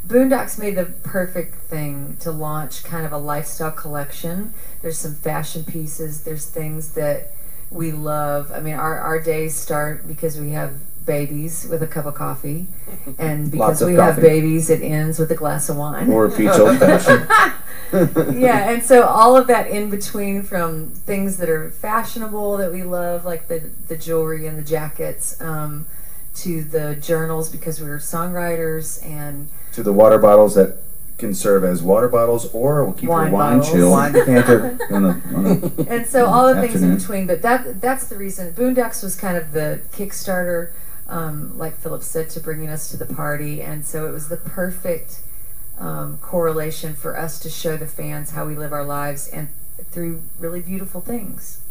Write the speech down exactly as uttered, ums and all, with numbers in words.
Boondocks made the perfect thing to launch kind of a lifestyle collection. There's some fashion pieces. There's things that we love. I mean, our, our days start because we have babies with a cup of coffee. And because we have babies, it ends with a glass of wine. Or a peach old fashioned. Yeah, and so all of that in between, from things that are fashionable that we love, like the, the jewelry and the jackets, um, to the journals because we're songwriters, and to the water bottles that can serve as water bottles, or will keep wine your wine bottles. chilled. Wine decanter. on a, on a, and so all the things in afternoon. between. But that that's the reason. Boondocks was kind of the Kickstarter, um, like Philip said, to bringing us to the party. And so it was the perfect um, correlation for us to show the fans how we live our lives and through really beautiful things.